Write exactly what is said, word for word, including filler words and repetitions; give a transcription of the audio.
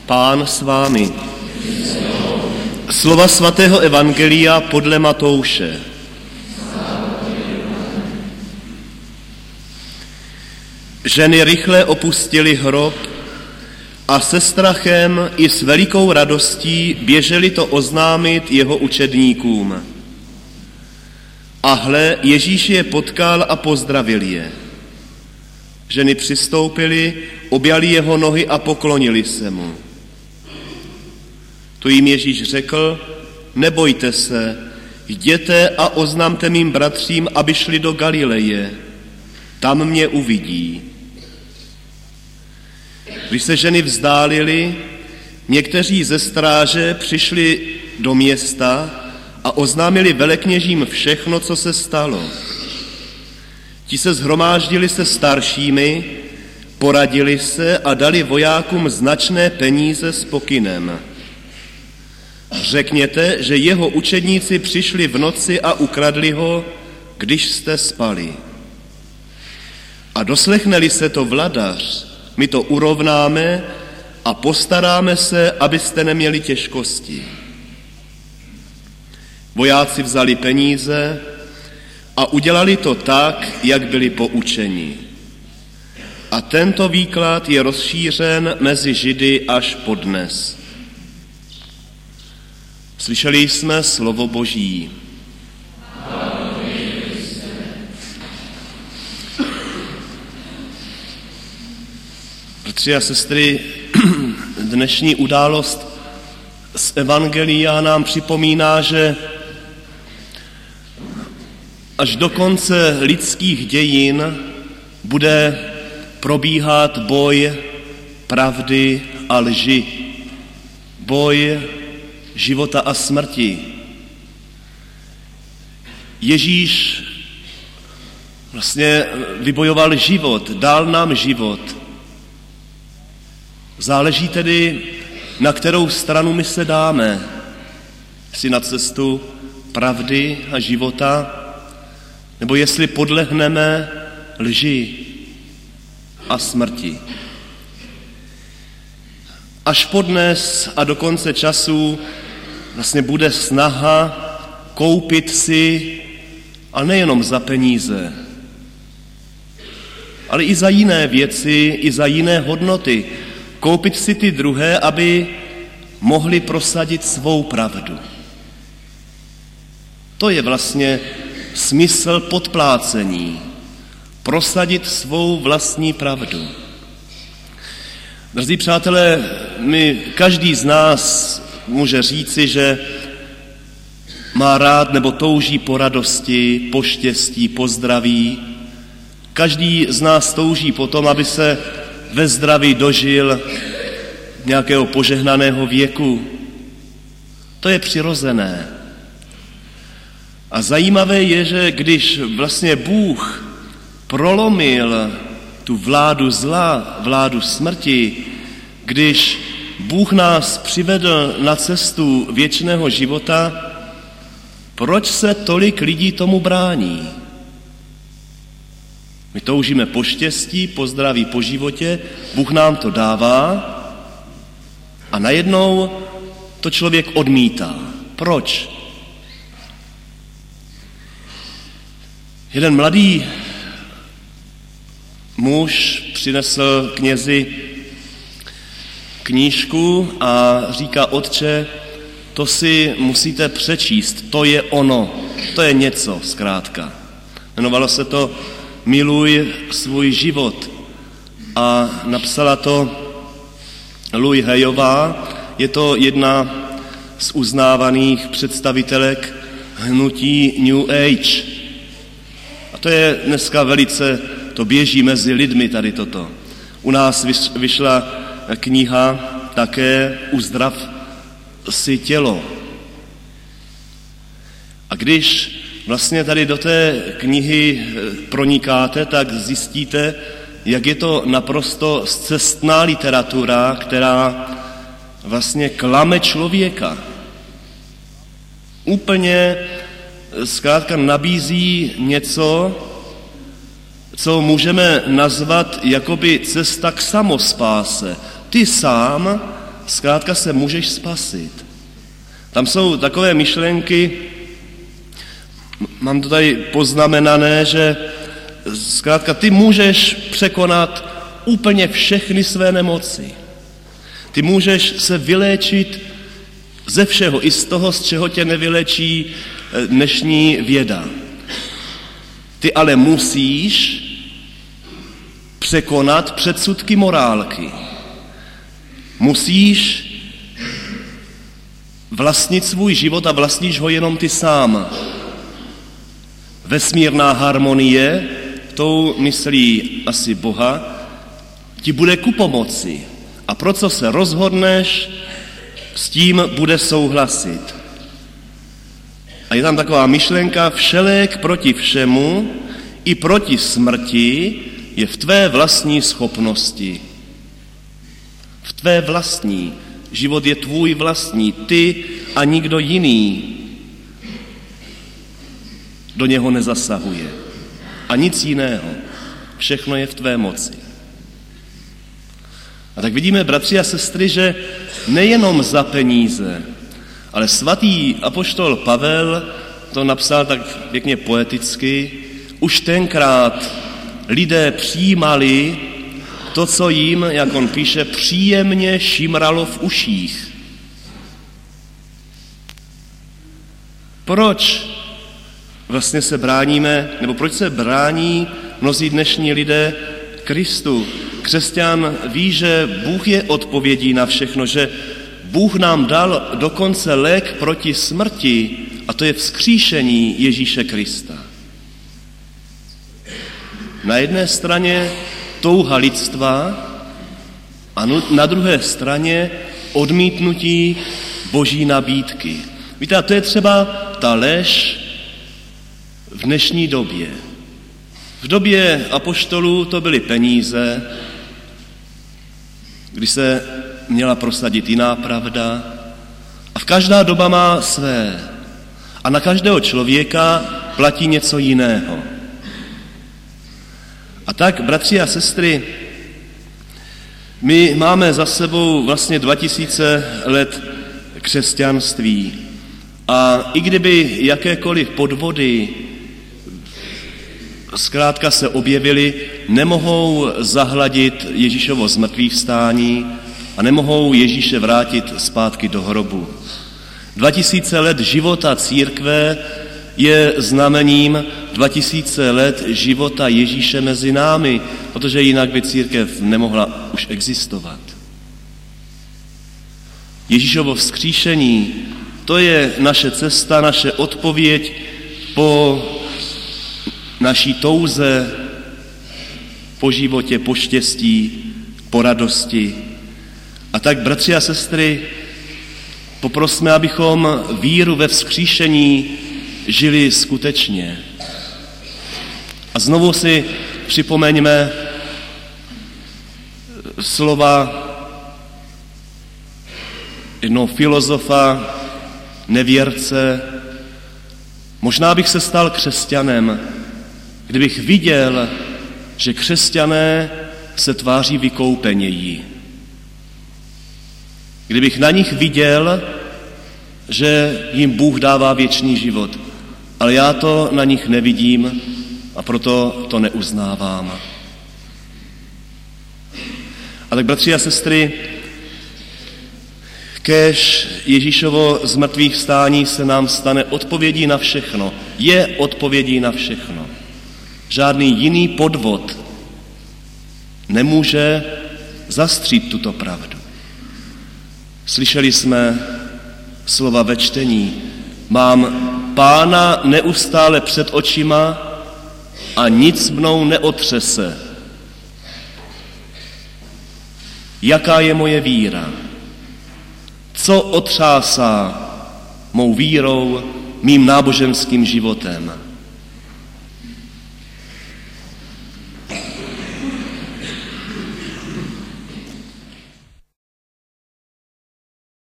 Pán s vámi. Slova svatého evangelia podle Matouše. Ženy rychle opustily hrob a se strachem i s velikou radostí běželi to oznámit jeho učedníkům. A hle, Ježíš je potkal a pozdravil je. Ženy přistoupily, objali jeho nohy a poklonili se mu. Tu jim Ježíš řekl, nebojte se, jděte a oznamte mým bratřím, aby šli do Galileje, tam mě uvidí. Když se ženy vzdálily, někteří ze stráže přišli do města a oznámili velekněžím všechno, co se stalo. Ti se shromáždili se staršími, poradili se a dali vojákům značné peníze s pokynem. Řekněte, že jeho učedníci přišli v noci a ukradli ho, když jste spali. A doslechne-li se to vladař, my to urovnáme a postaráme se, abyste neměli těžkosti. Vojáci vzali peníze a udělali to tak, jak byli poučeni. A tento výklad je rozšířen mezi Židy až podnes. Slyšeli jsme slovo Boží. Bratři a sestry, dnešní událost z Evangelia nám připomíná, že až do konce lidských dějin bude probíhat boj pravdy a lži. Boj života a smrti. Ježíš vlastně vybojoval život, dal nám život. Záleží tedy, na kterou stranu my se dáme. Jestli na cestu pravdy a života, nebo jestli podlehneme lži a smrti. Až podnes a do konce času vlastně bude snaha koupit si, a nejenom za peníze, ale i za jiné věci, i za jiné hodnoty, koupit si ty druhé, aby mohli prosadit svou pravdu. To je vlastně smysl podplácení. Prosadit svou vlastní pravdu. Drazí přátelé, my, každý z nás může říci, že má rád nebo touží po radosti, po štěstí, po zdraví. Každý z nás touží po tom, aby se ve zdraví dožil nějakého požehnaného věku. To je přirozené. A zajímavé je, že když vlastně Bůh prolomil tu vládu zla, vládu smrti, když Bůh nás přivedl na cestu věčného života, proč se tolik lidí tomu brání? My toužíme po štěstí, po zdraví, po životě, Bůh nám to dává a najednou to člověk odmítá. Proč? Jeden mladý muž přinesl knězi knížku a říká: otče, to si musíte přečíst, to je ono, to je něco zkrátka. Jmenovalo se to Miluj svůj život a napsala to Louise Hayová. Je to jedna z uznávaných představitelek hnutí New Age. A to je dneska velice, to běží mezi lidmi tady toto. U nás vyšla kniha také Uzdrav si tělo. A když vlastně tady do té knihy pronikáte, tak zjistíte, jak je to naprosto scestná literatura, která vlastně klame člověka. Úplně zkrátka nabízí něco, co můžeme nazvat jakoby cesta k samospáse. Ty sám zkrátka se můžeš spasit. Tam jsou takové myšlenky, mám to tady poznamenané, že zkrátka ty můžeš překonat úplně všechny své nemoci. Ty můžeš se vyléčit ze všeho, i z toho, z čeho tě nevyléčí dnešní věda. Ty ale musíš překonat předsudky morálky. Musíš vlastnit svůj život a vlastníš ho jenom ty sám. Vesmírná harmonie, tou myslí asi Boha, ti bude ku pomoci. A pro co se rozhodneš, s tím bude souhlasit. A je tam taková myšlenka, všelék proti všemu i proti smrti je v tvé vlastní schopnosti. V tvé vlastní. Život je tvůj vlastní, ty a nikdo jiný do něho nezasahuje. A nic jiného. Všechno je v tvé moci. A tak vidíme, bratři a sestry, že nejenom za peníze, ale svatý apoštol Pavel to napsal tak pěkně poeticky, už tenkrát lidé přijímali to, co jim, jak on píše, příjemně šimralo v uších. Proč vlastně se bráníme, nebo proč se brání mnozí dnešní lidé Kristu? Křesťan ví, že Bůh je odpovědí na všechno, že Bůh nám dal dokonce lék proti smrti, a to je vzkříšení Ježíše Krista. Na jedné straně touha lidstva a na druhé straně odmítnutí Boží nabídky. Víte, a to je třeba ta lež v dnešní době. V době apoštolů to byly peníze, kdy se měla prosadit jiná pravda. A v každá doba má své. A na každého člověka platí něco jiného. A tak, bratři a sestry, my máme za sebou vlastně dva tisíce let křesťanství. A i kdyby jakékoliv podvody zkrátka se objevily, nemohou zahladit Ježíšovo zmrtvýchvstání a nemohou Ježíše vrátit zpátky do hrobu. Dva tisíce let života církve je znamením dva tisíce let života Ježíše mezi námi, protože jinak by církev nemohla už existovat. Ježíšovo vzkříšení, to je naše cesta, naše odpověď po naší touze, po životě, po štěstí, po radosti. A tak, bratři a sestry, poprosme, abychom víru ve vzkříšení žili skutečně. A znovu si připomeňme slova jednoho filozofa, nevěrce. Možná bych se stal křesťanem, kdybych viděl, že křesťané se tváří vykoupeněji. Kdybych na nich viděl, že jim Bůh dává věčný život. Ale já to na nich nevidím a proto to neuznávám. A tak, bratři a sestry, kéž Ježíšovo zmrtvýchvstání se nám stane odpovědí na všechno. Je odpovědí na všechno. Žádný jiný podvod nemůže zastřít tuto pravdu. Slyšeli jsme slova ve čtení. Mám Pána neustále před očima a nic mnou neotřese. Jaká je moje víra? Co otřásá mou vírou, mým náboženským životem?